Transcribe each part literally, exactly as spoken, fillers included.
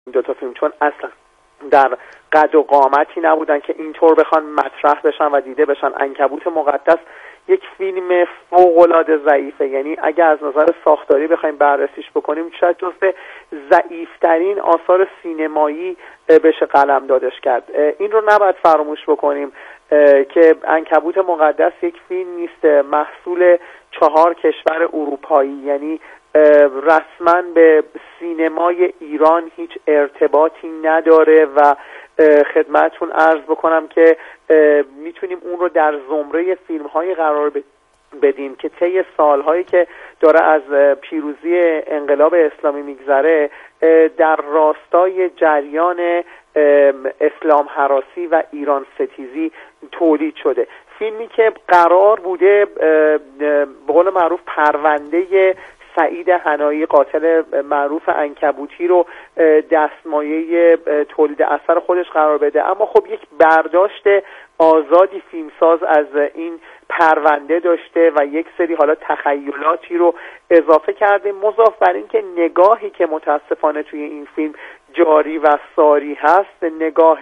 این دوتا فیلم، چون اصلا در قد و قامتی نبودن که اینطور بخوان مطرح بشن و دیده بشن. عنکبوت مقدس یک فیلم فوق‌العاده ضعیفه، یعنی اگر از نظر ساختاری بخوایم بررسیش بکنیم شاید جزو ضعیف‌ترین آثار سینمایی بشه قلم دادش کرد. این رو نباید فراموش بکنیم که عنکبوت مقدس یک فیلم نیست محصول چهار کشور اروپایی، یعنی رسما به سینمای ایران هیچ ارتباطی نداره و خدمتتون عرض بکنم که میتونیم اون رو در زمره فیلم‌های قرار بدیم که طی سالهایی که داره از پیروزی انقلاب اسلامی میگذره در راستای جریان اسلام هراسی و ایران ستیزی تولید شده. فیلمی که قرار بوده به قول معروف پرونده سعید حنایی قاتل معروف عنکبوتی رو دستمایه تولید اثر خودش قرار بده، اما خب یک برداشت آزادی فیلمساز از این پرونده داشته و یک سری حالا تخیلاتی رو اضافه کرده، مضاف بر این که نگاهی که متاسفانه توی این فیلم جاری و ساری هست نگاه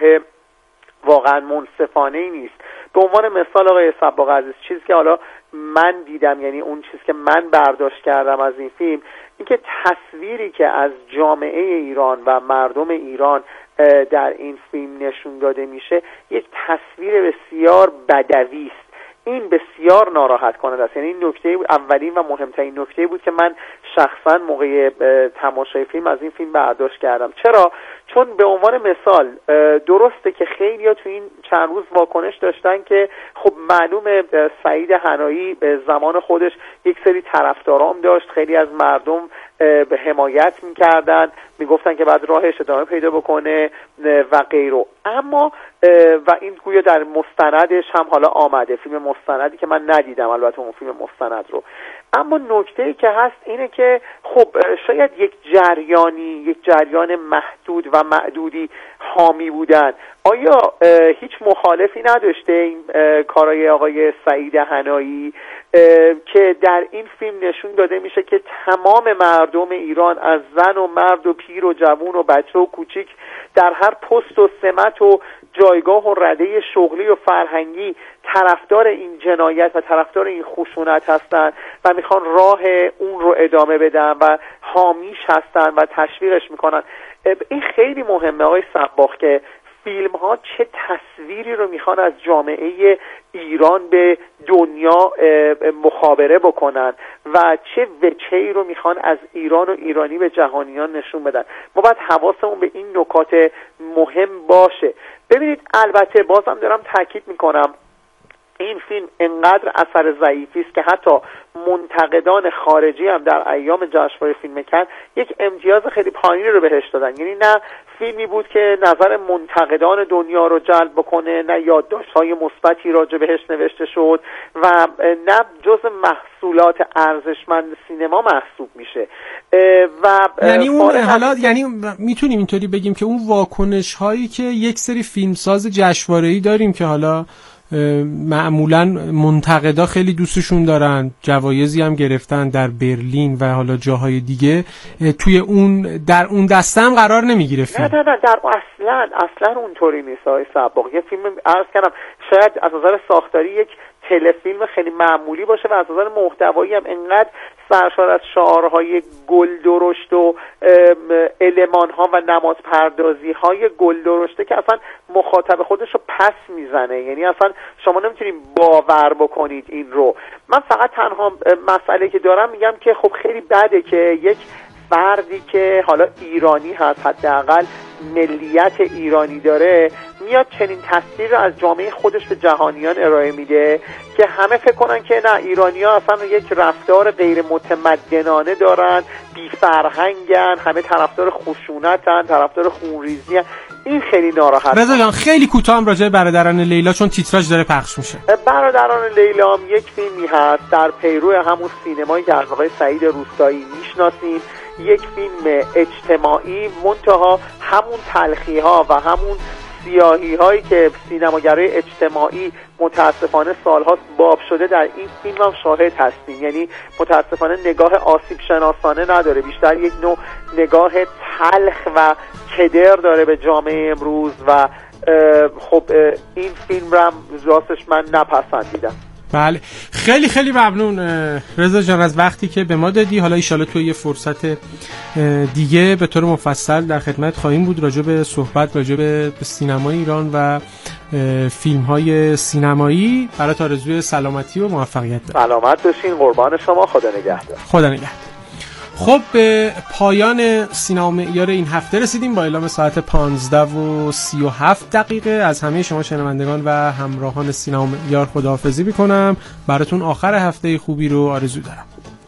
واقعا منصفانه‌ای نیست. به عنوان مثال آقای صباغ عزیز، چیزی که حالا من دیدم، یعنی اون چیزی که من برداشت کردم از این فیلم، اینکه تصویری که از جامعه ایران و مردم ایران در این فیلم نشون داده میشه یک تصویر بسیار بدوی است. این بسیار ناراحت کننده است. یعنی این نکته اولین و مهمترین نکته بود که من شخصا موقع تماشای فیلم از این فیلم برداشت کردم. چرا؟ چون به عنوان مثال درسته که خیلی‌ها تو این چند روز واکنش داشتن که خب معلومه سعید حنایی به زمان خودش یک سری طرفدارام داشت، خیلی از مردم به حمایت می‌کردن، میگفتن که بعد راهش ادامه پیدا بکنه و غیره. اما و این گویا در مستندش هم حالا آمده، فیلم مستندی که من ندیدم البته اون فیلم مستند رو. اما نکته‌ای که هست اینه که خب شاید یک جریانی یک جریان محدود و معدودی حامی بودن. آیا هیچ مخالفی نداشته این کارای آقای سعید حنایی که در این فیلم نشون داده میشه که تمام مردم ایران از زن و مرد و پیر و جوان و بچه و کوچیک در هر پست و سمت و جایگاه و رده شغلی و فرهنگی طرفدار این جنایت و طرفدار این خشونت هستن و میخوان راه اون رو ادامه بدن و حامیش هستن و تشویقش میکنن. این خیلی مهمه آقای صباغ که فیلم ها چه تصویری رو میخوان از جامعه ایران به دنیا مخابره بکنن و چه وجهی رو میخوان از ایران و ایرانی به جهانیان نشون بدن. ما باید حواسمون به این نکات مهم باشه. ببینید البته بازم دارم تاکید میکنم این فیلم انقدر اثر ضعیفی است که حتی منتقدان خارجی هم در ایام جشنواره فیلم کن یک امتیاز خیلی پایینی رو بهش دادن. یعنی نه فیلمی بود که نظر منتقدان دنیا رو جلب بکنه، نه یادداشت‌های مثبتی راجع بهش نوشته شد و نه جزء محصولات ارزشمند سینما محسوب میشه. و یعنی اون حالا یعنی میتونیم اینطوری بگیم که اون واکنش هایی که یک سری فیلمساز جشنواره‌ای داریم که حالا معمولا منتقدا خیلی دوستشون دارن، جوایزی هم گرفتن در برلین و حالا جاهای دیگه، توی اون در اون دسته هم قرار نمیگیره فیلم. نه نه نه در اصلا اصلا اونطوری نیست آقای صباغ. یه فیلم عرض کردم شاید از نظر ساختاری یک تلفیلم خیلی معمولی باشه و از نظر محتوایی هم انقدر سرشار از شعارهای گل درشت و المان‌ها و نماد پردازی های گل درشته که اصلا مخاطب خودش رو پس میزنه. یعنی اصلا شما نمیتونید باور بکنید این رو. من فقط تنها مسئله که دارم میگم که خب خیلی بده که یک فردی که حالا ایرانی هست، حداقل ملیت ایرانی داره، میاد چنین تصویر رو از جامعه خودش به جهانیان ارائه میده که همه فکر کنن که نه ایرانی‌ها اصلا یک رفتار غیر متمدنانه دارن، بی فرهنگن، همه طرفدار خشونتن، طرفدار خونریزی. این خیلی ناراحت. رضا جان خیلی کوتاه هم راجع به برادران لیلا چون تیتراژ داره پخش میشه. برادران لیلا هم یک فیلمی هست در پیرو همون سینمایی که از آقای سعید روستایی میشناسیم، یک فیلم اجتماعی منتها همون تلخی ها و همون سیاهی هایی که سینماگرای اجتماعی متاسفانه سالهاست باب شده در این فیلم هم شاهد هستیم. یعنی متاسفانه نگاه آسیب شناسانه نداره، بیشتر یک نوع نگاه تلخ و کدر داره به جامعه امروز و خب این فیلم رو هم راستش من نپسندیدم. بله خیلی خیلی ممنون رضا جان از وقتی که به ما دادی. حالا ایشالا توی یه فرصت دیگه به طور مفصل در خدمت خواهیم بود راجع به صحبت راجع به سینمای ایران و فیلم های سینمایی. برات آرزوی سلامتی و موفقیت دارم. سلامت باشین، قربان شما، خدا نگهدار. خدا نگهدار. خب به پایان سینما معیار این هفته رسیدیم با اعلام ساعت پانزده و سی و هفت دقیقه. از همه شما شنوندگان و همراهان سینما معیار خداحافظی میکنم. براتون آخر هفته خوبی رو آرزو دارم.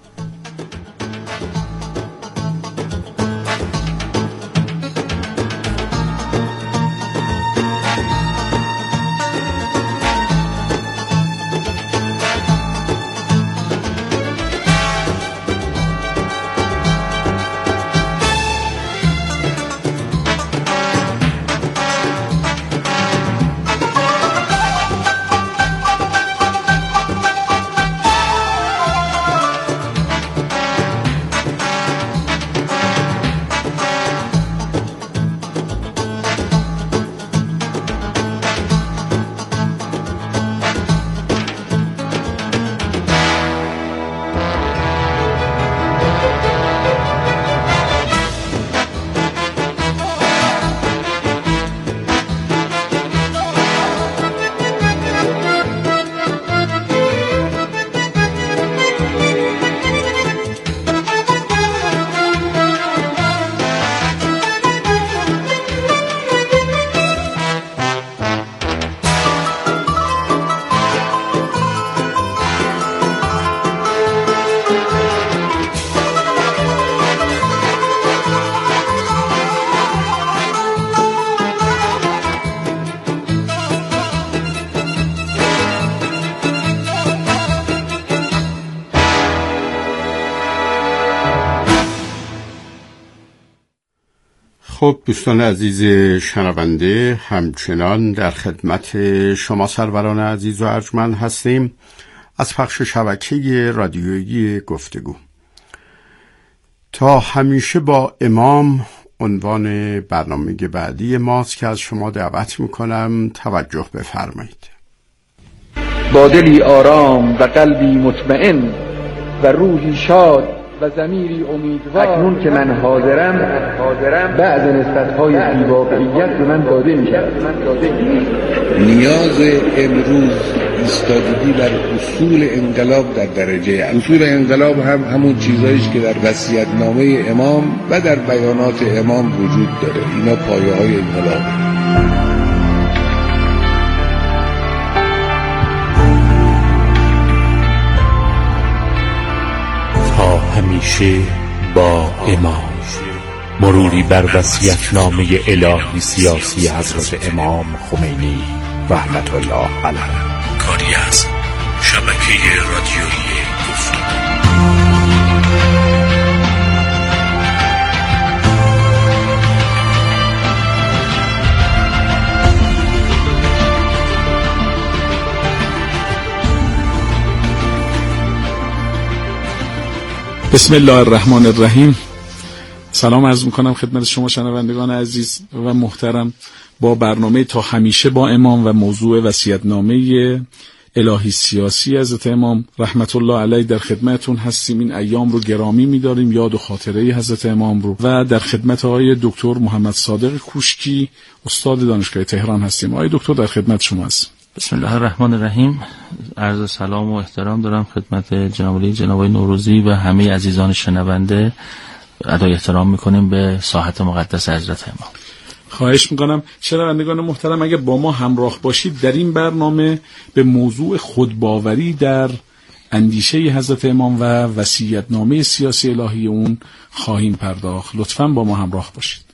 خب دوستان عزیز شنونده، همچنان در خدمت شما سروران عزیز و ارجمند هستیم از پخش شبکه رادیویی گفتگو. تا همیشه با امام عنوان برنامه بعدی ماست که از شما دعوت میکنم توجه بفرمایید. با دلی آرام و قلبی مطمئن و روحی شاد و ضمیری امیدوار، اکنون که من حاضرم بعض نسبت‌های بی‌واقعیت به من داده می‌شود. نیاز امروز ایستادگی بر اصول انقلاب در درجه اول. اصول انقلاب هم همون چیزاییه که در وصیت‌نامه امام و در بیانات امام وجود داره. اینا پایه‌های انقلاب. همیشه با امام، مروری بر وصیت‌نامه الهی سیاسی حضرت امام خمینی رحمت الله علیه. کاری از شبکه رادیویی گفتگو. بسم الله الرحمن الرحیم. سلام عرض میکنم خدمت شما شنوندگان عزیز و محترم با برنامه تا همیشه با امام و موضوع وصیت‌نامه الهی سیاسی حضرت امام رحمت الله علیه در خدمتون هستیم. این ایام رو گرامی می‌داریم، یاد و خاطره حضرت امام رو، و در خدمت آقای دکتر محمد صادق کوشکی استاد دانشگاه تهران هستیم. آقای دکتر در خدمت شما هستیم. بسم الله الرحمن الرحیم. عرض سلام و احترام دارم خدمت جناب علی جناب نوروزی و همه عزیزان شنونده. ادای احترام میکنیم به ساحت مقدس حضرت امام. خواهش میکنم شنوندگان محترم اگر با ما همراه باشید در این برنامه به موضوع خودباوری در اندیشه حضرت امام و وصیت‌نامه سیاسی الهی اون خواهیم پرداخت. لطفاً با ما همراه باشید.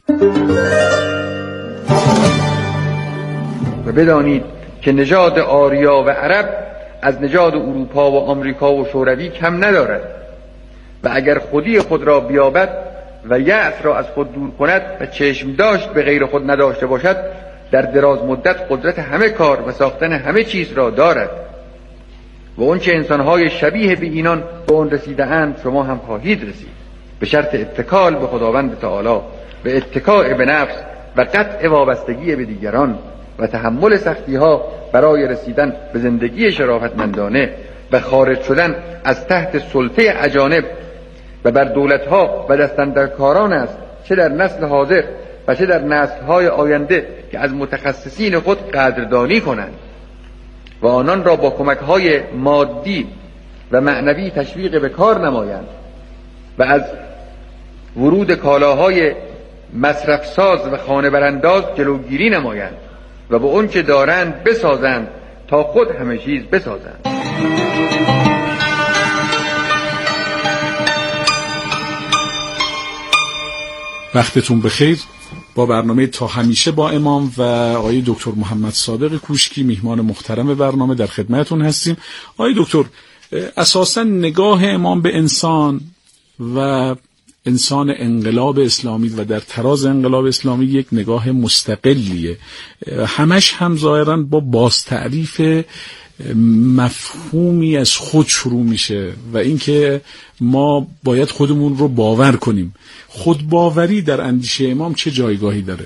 و بدانید که نژاد آریا و عرب از نژاد اروپا و آمریکا و شوروی کم ندارد و اگر خودی خود را بیابد و یأس را از خود دور کند و چشم داشت به غیر خود نداشته باشد، در دراز مدت قدرت همه کار و ساختن همه چیز را دارد و اون چه انسانهای شبیه به اینان به اون رسیده اند شما هم خواهید رسید، به شرط اتکال به خداوند تعالی، به اتکاء به نفس و قطع وابستگی به دیگران و تحمل سختی ها برای رسیدن به زندگی شرافتمندانه و خارج شدن از تحت سلطه اجانب و بر دولت ها و دستاندرکاران است، چه در نسل حاضر و چه در نسل های آینده که از متخصصین خود قدردانی کنند و آنان را با کمک های مادی و معنوی تشویق به کار نمایند و از ورود کالاهای مصرف ساز و خانه برانداز جلوگیری نمایند و به اون چه دارند بسازند تا خود همه چیز بسازند. وقتتون بخیر. با برنامه تا همیشه با امام و آقای دکتر محمد صادق کوشکی میهمان محترم برنامه در خدمتتون هستیم. آقای دکتر، اساساً نگاه امام به انسان و انسان انقلاب اسلامی و در تراز انقلاب اسلامی یک نگاه مستقلیه، همش هم ظاهراً با بازتعریف مفهومی از خود شروع میشه و اینکه ما باید خودمون رو باور کنیم. خودباوری در اندیشه امام چه جایگاهی داره؟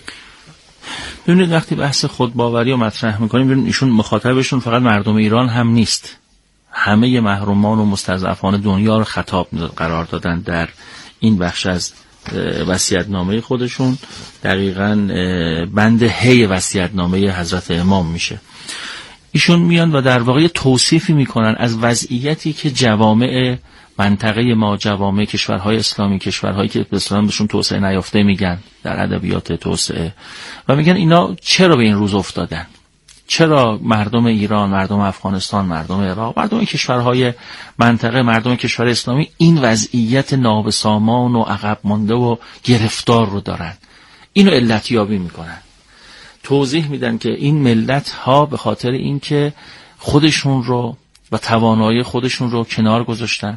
ببینید وقتی بحث خودباوری رو مطرح میکنیم، ببینید ایشون مخاطبشون فقط مردم ایران هم نیست، همه محرومان و مستضعفان دنیا رو خطاب قرار دادن در این بخش از وصیت‌نامه خودشون. دقیقاً بند هی وصیت‌نامه حضرت امام میشه. ایشون میان و در واقع توصیفی میکنن از وضعیتی که جوامع منطقه ما، جوامع کشورهای اسلامی، کشورهایی که به اسلام بهشون توسعه نیافته میگن در ادبیات توسعه، و میگن اینا چرا به این روز افتادن، چرا مردم ایران، مردم افغانستان، مردم عراق، مردم کشورهای منطقه، مردم کشور اسلامی این وضعیت نابسامان و عقب مانده و گرفتار رو دارن. اینو علتیابی میکنن، توضیح میدن که این ملت ها به خاطر اینکه خودشون رو و توانایی خودشون رو کنار گذاشتن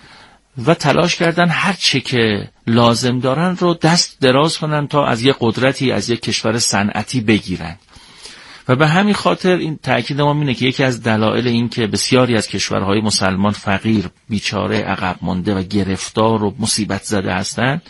و تلاش کردن هر چه که لازم دارن رو دست دراز کنن تا از یک قدرتی، از یک کشور صنعتی بگیرن. و به همین خاطر این تأکید ما اینه که یکی از دلایل این که بسیاری از کشورهای مسلمان فقیر، بیچاره، عقب مانده و گرفتار و مصیبت زده هستند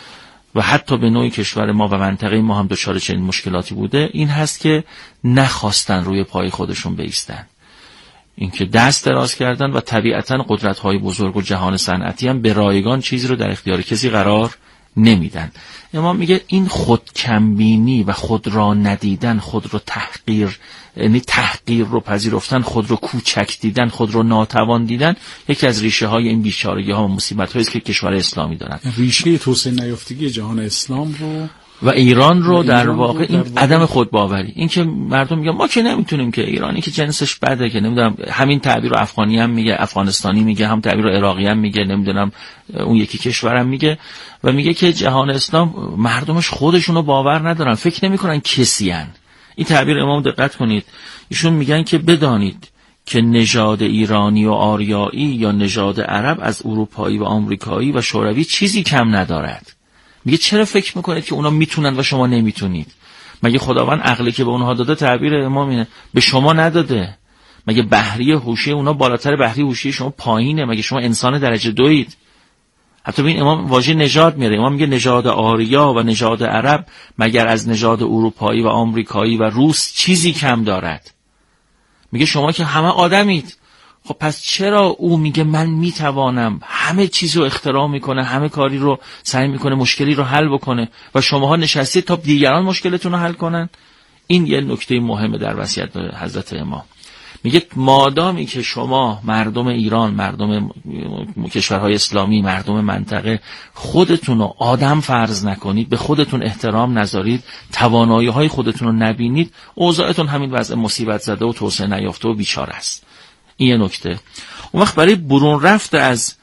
و حتی به نوعی کشور ما و منطقه ما هم دچار چنین مشکلاتی بوده، این هست که نخواستن روی پای خودشون بایستن، اینکه دست دراز کردن و طبیعتاً قدرت‌های بزرگ و جهان صنعتی هم به رایگان چیزی رو در اختیار کسی قرار نمیدن. امام میگه این خودکمبینی و خود را ندیدن، خود رو تحقیر، یعنی تحقیر رو پذیرفتن، خود رو کوچک دیدن، خود رو ناتوان دیدن، یکی از ریشه های این بیچارگی ها و مصیبت هایی است که کشور اسلامی دارن. ریشه توسعه نیافتگی جهان اسلام رو و ایران رو در واقع این عدم خودباوری، این که مردم میگن ما که نمیتونیم، که ایرانی که جنسش بده، که نمیدونم همین تعبیر رو افغانی هم میگه، افغانستانی میگه، هم تعبیر رو عراقی هم میگه، نمیدونم اون یکی کشورم میگه، و میگه که جهان اسلام مردمش خودشونو باور ندارن، فکر نمیکنن کسی هن. این تعبیر امام دقت کنید، ایشون میگن که بدانید که نژاد ایرانی و آریایی یا نژاد عرب از اروپایی و آمریکایی و شوروی چیزی کم ندارد. میگه چرا فکر میکنید که اونا میتونن و شما نمیتونید؟ مگه خداوند عقلی که به اونها داده، تعبیر امام اینه، به شما نداده؟ مگه بحری هوشی اونا بالاتر بحری هوشی شما پایینه؟ مگه شما انسان درجه دوید؟ حتی ببین امام واژه نژاد میاره، امام میگه نژاد آریا و نژاد عرب مگر از نژاد اروپایی و آمریکایی و روس چیزی کم دارد؟ میگه شما که همه آدمید. خب پس چرا او میگه من میتوانم، همه چیز رو اختراع میکنه، همه کاری رو سعی میکنه مشکلی رو حل بکنه و شماها نشستید تا دیگران مشکلتون رو حل کنن؟ این یه نکته مهمه در وصیت حضرت امام. میگه مادامی که شما مردم ایران، مردم کشورهای اسلامی، مردم منطقه خودتون رو آدم فرض نکنید، به خودتون احترام نذارید، توانایی های خودتون رو نبینید، اوضاعتون همین وضع مصیبت زده و توسعه نیافته و بیچاره است. این یه نکته. اون وقت برای برون رفت از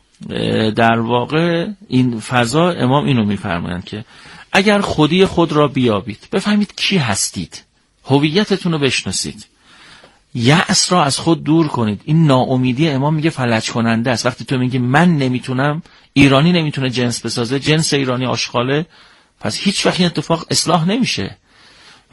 در واقع این فضا امام اینو میفرمایند که اگر خودی خود را بیابید، بفهمید کی هستید، هویتتون رو بشناسید، یأس را از خود دور کنید. این ناامیدی امام میگه فلج کننده است. وقتی تو میگی من نمیتونم، ایرانی نمیتونه جنس بسازه، جنس ایرانی آشغاله، پس هیچ وقت این اتفاق اصلاح نمیشه.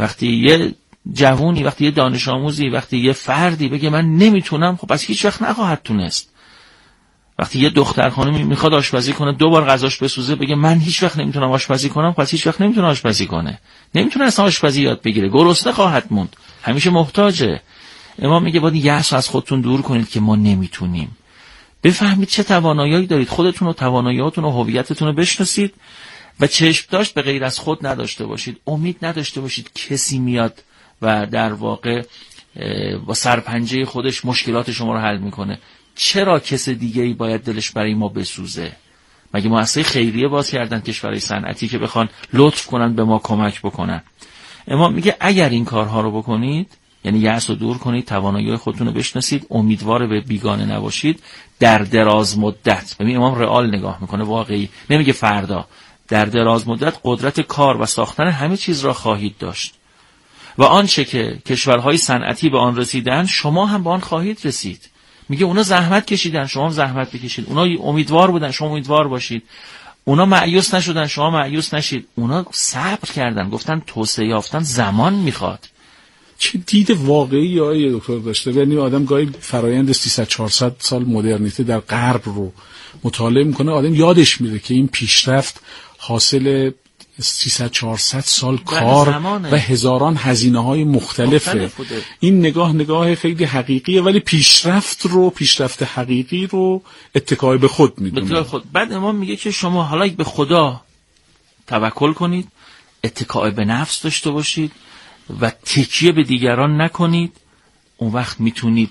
وقتی یه جوونی، وقتی یه دانش آموزی، وقتی یه فردی بگه من نمیتونم، خب پس هیچ وقت نخواهد تونست. وقتی یه دختر خانمی میخواد آشپزی کنه، دو بار غذاش بسوزه، بگه من هیچ وقت نمیتونم آشپزی کنم، پس هیچ وقت نمیتونه آشپزی کنه. نمیتونه اصلا آشپزی یاد بگیره، گرسنه خواهد موند، همیشه محتاجه. امام میگه باید یأس از خودتون دور کنید که ما نمیتونیم. بفهمید چه توانایی دارید، خودتون و تواناییاتون و هویتتون رو بشناسید و چشم داشت به غیر از خود نداشته باشید. امید نداشته باشید کسی میاد و در واقع با سرپنجه خودش مشکلات شما رو حل میکنه. چرا کس دیگه ای باید دلش برای ما بسوزه؟ مگه مؤسسه خیریه باز کردن کشورهای صنعتی که بخوان لطف کنن به ما کمک بکنن؟ امام میگه اگر این کارها رو بکنید، یعنی یأس رو دور کنید، توانایی خودتون رو بشناسید، امیدوار به بیگانه نباشید، در دراز مدت، ببین امام رئال نگاه میکنه، واقعی نمیگه فردا، در دراز مدت قدرت کار و ساختن همه چیز را خواهید داشت و آنچه که کشورهای صنعتی به آن رسیدن شما هم به آن خواهید رسید. میگه اونا زحمت کشیدن، شما هم زحمت بکشید. اونا امیدوار بودن، شما امیدوار باشید. اونا مایوس نشدن، شما مایوس نشید. اونا صبر کردن، گفتن توسعه یافتن زمان میخواد. چه دید واقعی آیه دکتر داشته؟ یعنی آدم گاهی فرایند سیصد چهارصد سال مدرنیته در غرب رو مطالعه میکنه، آدم یادش میره که این پیشرفت حاصل سیصد چهارصد سال کار و هزاران هزینه‌های مختلفه. مختلف این نگاه نگاه خیلی حقیقیه، ولی پیشرفت رو پیشرفت حقیقی رو اتکای به خود میدونه. خود. بعد امام میگه که شما حالا به خدا توکل کنید، اتکای به نفس داشته باشید و تکیه به دیگران نکنید، اون وقت میتونید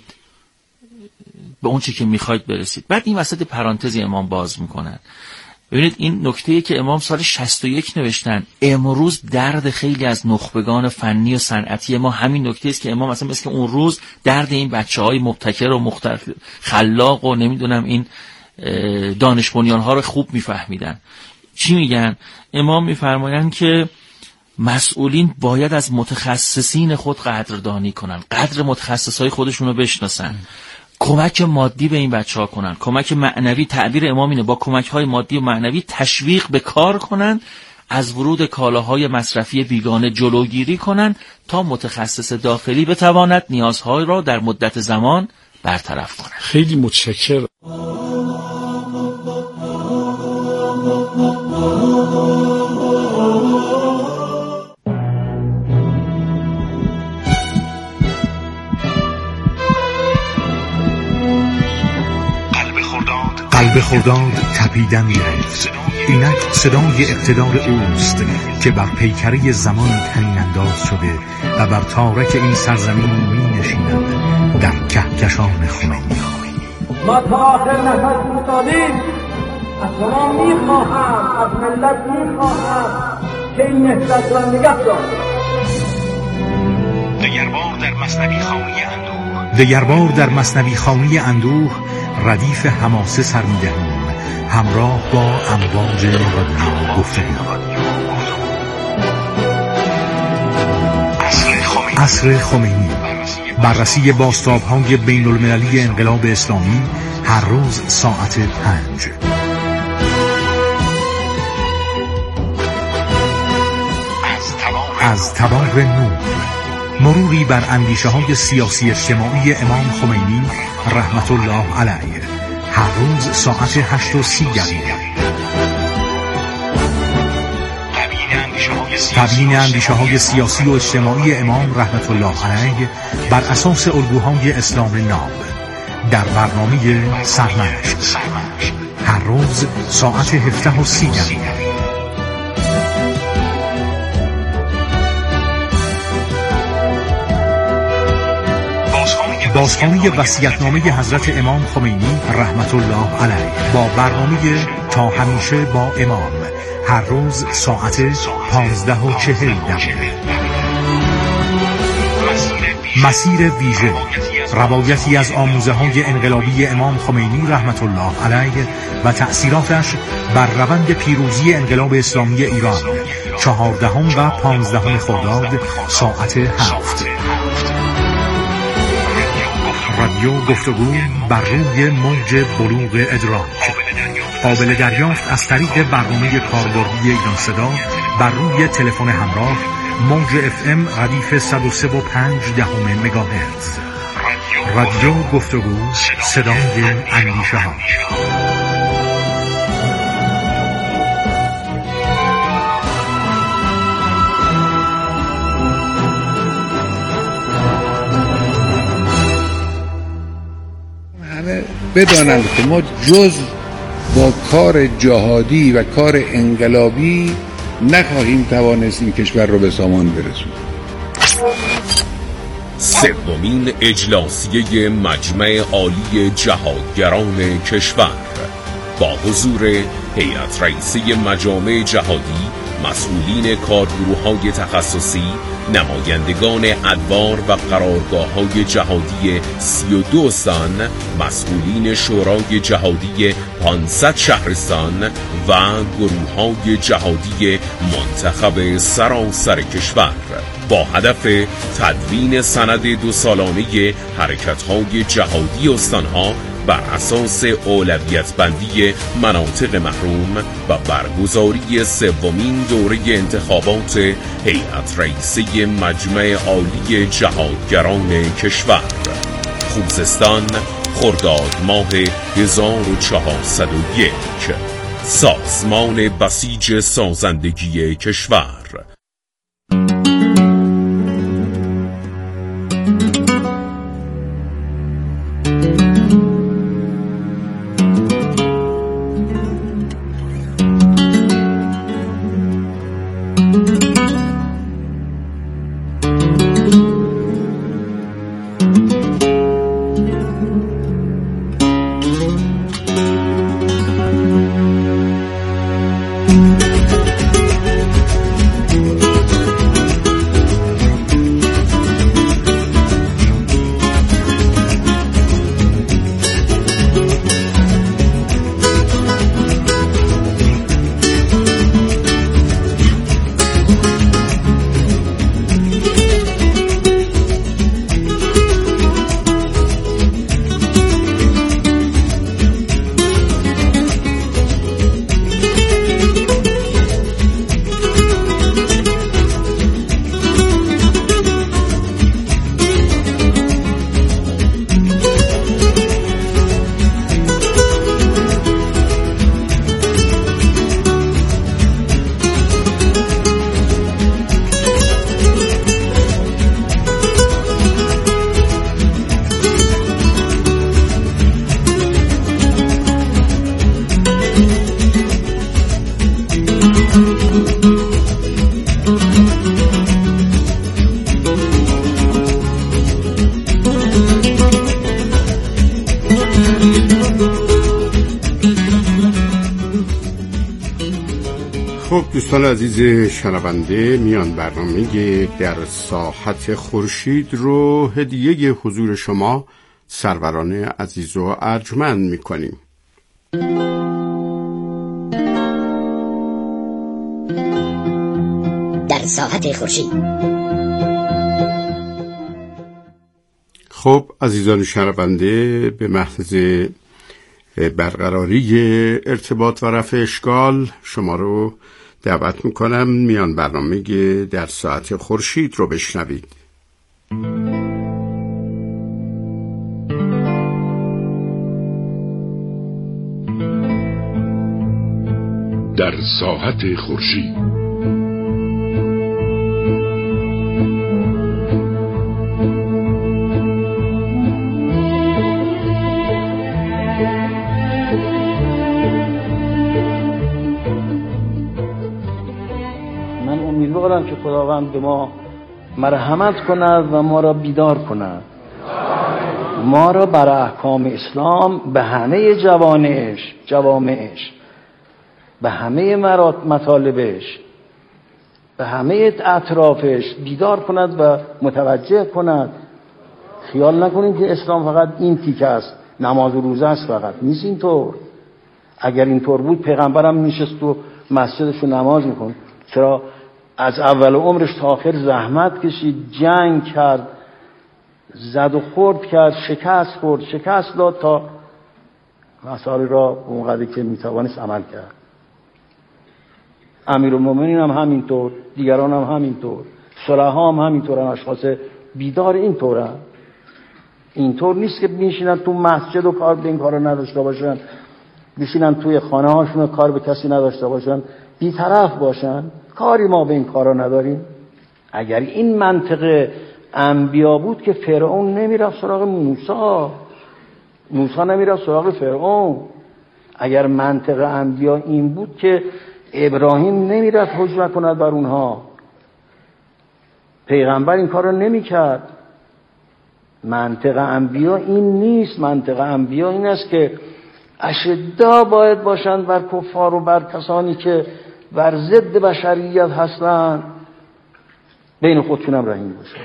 به اون چی که میخواید برسید. بعد این وسط پرانتزی امام باز میکنن. ببینید این نکته‌ای که امام سال شصت و یک نوشتن، امروز درد خیلی از نخبگان فنی و صنعتی ما همین نکته است که امام مثلا مثل که اون روز درد این بچه‌های مبتکر و مختلف خلاق و نمیدونم این دانش بنیان‌ها رو خوب میفهمیدن. چی میگن؟ امام میفرمایند که مسئولین باید از متخصصین خود قدردانی کنن، قدر متخصصای خودشون رو بشناسن، کمک مادی به این بچه‌ها کنن، کمک معنوی، تعبیر امام اینه، با کمک‌های مادی و معنوی تشویق به کار کنن، از ورود کالاهای مصرفی بیگانه جلوگیری کنن تا متخصص داخلی بتواند نیازهای را در مدت زمان برطرف کند. خیلی متشکرم. قلب خرداد تپیدن گرفت، اینک صدای اقتدار اوست که بر پیکره زمان طنین انداز شده و بر تارک این سرزمین می نشیند در کهکشان خمینی. ما تا آخر نفس می‌تابیم، از شما می‌خواهم، از ملت می‌خواهم که این نهضت را نگه دارد. دگربار در مثنوی خوانی اندوه دگربار در مثنوی خوانی اندوه ردیف حماسه سر می‌دهیم همراه با امواج رادیو گفتگو. عصر خمینی، بررسی بازتاب‌های بین المللی انقلاب اسلامی، هر روز ساعت پنج. از طباق نور، مروری بر اندیشه‌های سیاسی اجتماعی امام خمینی رحمت الله علیه، هر روز ساعت هشت و سی دقیقه. تبیین اندیشه‌های سیاسی و اجتماعی امام رحمت الله علیه بر اساس الگوهای اسلام ناب در برنامه سرمشق، هر روز ساعت هفده و سی دقیقه. بازخوانی وصیت‌نامه حضرت امام خمینی رحمت الله علیه با برنامه تا همیشه با امام، هر روز ساعت پانزده و چهل دقیقه. مسیر ویژه، روایتی از آموزه‌های انقلابی امام خمینی رحمت الله علیه و تأثیراتش بر روند پیروزی انقلاب اسلامی ایران، چهاردهم و پانزدهم خرداد ساعت هفت. رادیو گفتگو بر روی موج بلوغ ادراک، قابل دریافت از طریق برنامه کاربردی ایران صدا بر روی تلفن همراه موج اف ام ردیف صد و سه و پنج دهم مگاهرتز. رادیو گفتگو، صدای اندیشه ها. همه بدانند که ما جز با کار جهادی و کار انقلابی نخواهیم توانست این کشور رو به سامان برسونیم. سومین اجلاسیه مجمع عالی جهادگران کشور با حضور هیئت رئیسه مجامع جهادی، مسئولین کارگروه‌های تخصصی، نمایندگان ادوار و قرارگاه‌های جهادی سی و دو استان، مسئولین شورای جهادی پانصد شهرستان و گروه‌های جهادی منتخب سراسر کشور با هدف تدوین سند دو سالانه حرکت‌های جهادی استان‌ها بر اساس اولویت بندی مناطق محروم و برگزاری سومین دوره انتخابات هیئت رئیسه مجمع عالی جهادگران کشور. خوزستان، خرداد ماه هزار و چهارصد و یک. سازمان بسیج سازندگی کشور. خب دوستان عزیز شنونده، میان برنامه در ساحت خورشید رو هدیه حضور شما سروران عزیز و ارجمند میکنیم. در ساحت خورشید. خب عزیزان شنونده، به محض برقراری ارتباط و رفع اشکال شما رو دعوت میکنم میان برنامه در ساعت خورشید رو بشنوید. در ساعت خورشید. امیدوارم که خداوند به ما مرحمت کند و ما را بیدار کند، ما را بر احکام اسلام به همه جوانش جوامعش، به همه مطالبش، به همه اطرافش بیدار کند و متوجه کند. خیال نکنید که اسلام فقط این تیکه است، نماز و روزه است، فقط نیست اینطور. اگر اینطور بود پیغمبرم نشست و مسجدش رو نماز میکن. چرا از اول عمرش تا آخر زحمت کشید، جنگ کرد، زد و خورد کرد، شکست خورد، شکست داد تا مسائل را اونقدر که میتوانست عمل کرد. امیرالمومنین هم همینطور، دیگران هم همینطور. صلحا هم همینطورن، اشخاص بیدار اینطورن. اینطور نیست که میشینن تو مسجد و کار به این کارو نداشته باشن، میشینن توی خانه هاشون و کار به کسی نداشته باشن، بی‌طرف باشن. کاری ما به این کارا نداریم. اگر این منطق انبیا بود که فرعون نمیرفت سراغ موسی، موسی نمیرفت سراغ فرعون. اگر منطق انبیا این بود که ابراهیم نمیرفت حجت کند بر اونها، پیغمبر این کار رو نمیکرد. منطق انبیا این نیست. منطق انبیا این است که اشدا باید باشند بر کفار و بر کسانی که بر ضد بشریت هستند، بین خودشون هم رحیم باشند.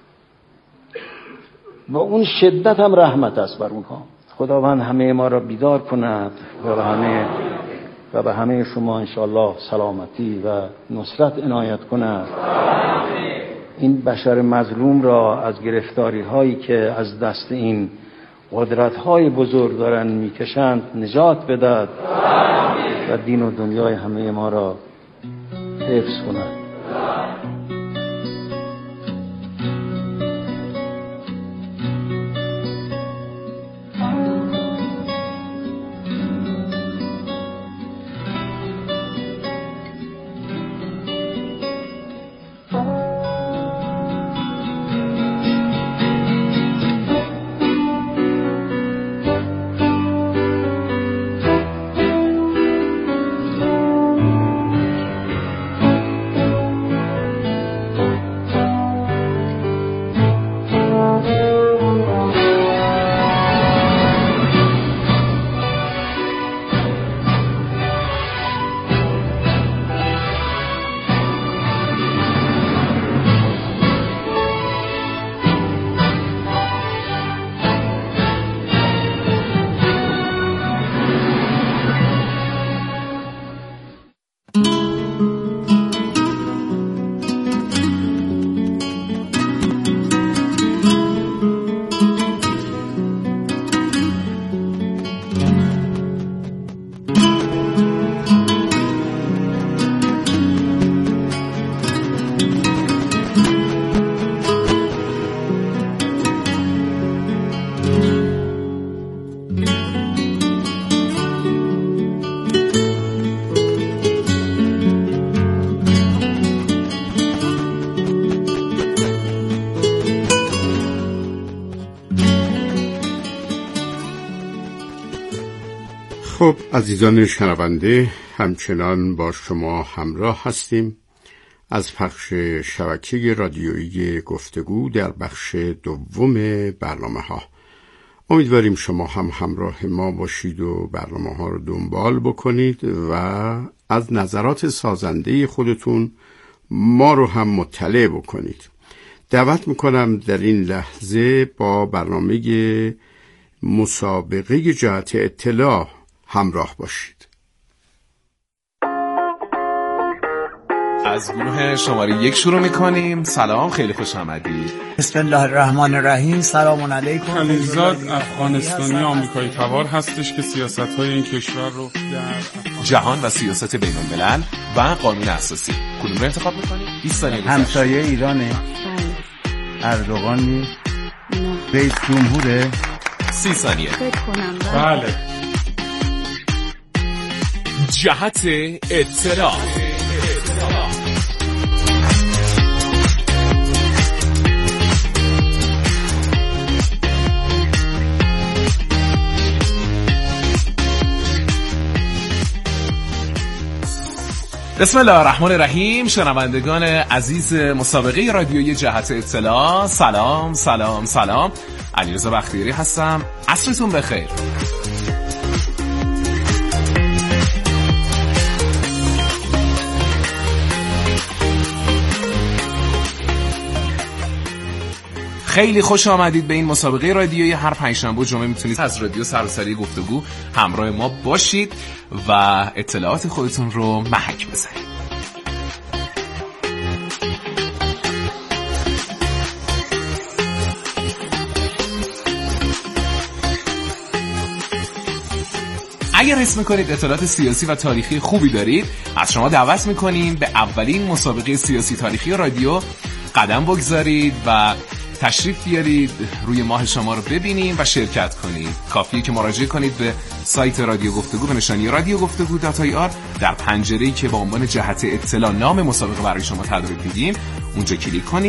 و اون شدت هم رحمت است بر اونها. خداوند همه ما را بیدار کند و به همه و به همه شما انشاءالله سلامتی و نصرت عنایت کند. این بشر مظلوم را از گرفتاری هایی که از دست این قدرت های بزرگ دارن میکشند نجات بدهد و دین و دنیای همه ما را حفظ کند. خب عزیزان شنونده، همچنان با شما همراه هستیم از پخش شبکه رادیویی گفتگو در بخش دوم برنامه ها. امیدواریم شما هم همراه ما باشید و برنامه ها رو دنبال بکنید و از نظرات سازنده خودتون ما رو هم مطلع بکنید. دعوت میکنم در این لحظه با برنامه مسابقه جهت اطلاع همراه باشید. از گروه شماره یک شروع میکنیم. سلام، خیلی خوش آمدید. بسم الله الرحمن الرحیم. سلام علیکم. خلیزاد افغانستانی آمریکایی تبار هستش که سیاست‌های این کشور رو در جهان و سیاست بین الملل و قانون اساسی کدوم رو انتخاب میکنید؟ بیست ثانیه. همسایه ایرانه. اردوغان نیست. رئیس جمهوره. سی ثانیه. فکر کنم بله. جهت اطلاع. بسم الله الرحمن الرحیم. شنوندگان عزیز مسابقه رادیویی جهت اطلاع، سلام سلام سلام. علیرضا بختیاری هستم. عصرتون بخیر. خیلی خوش آمدید به این مسابقه رادیویی. هر پنجشنبه و جمعه میتونید از رادیو سراسری گفتگو همراه ما باشید و اطلاعات خودتون رو محک بزنید. اگر حس میکنید اطلاعات سیاسی و تاریخی خوبی دارید، از شما دعوت میکنیم به اولین مسابقه سیاسی تاریخی رادیو قدم بگذارید و تشریف بیارید روی ماه شما رو ببینیم و شرکت کنید. کافیه که مراجعه کنید به سایت رادیو گفتگو به نشانی رادیو گفتگو دات آی آر. در پنجره‌ای که با عنوان جهت اطلاع نام مسابقه برای شما تدارک دیدیم اونجا کلیک کنید.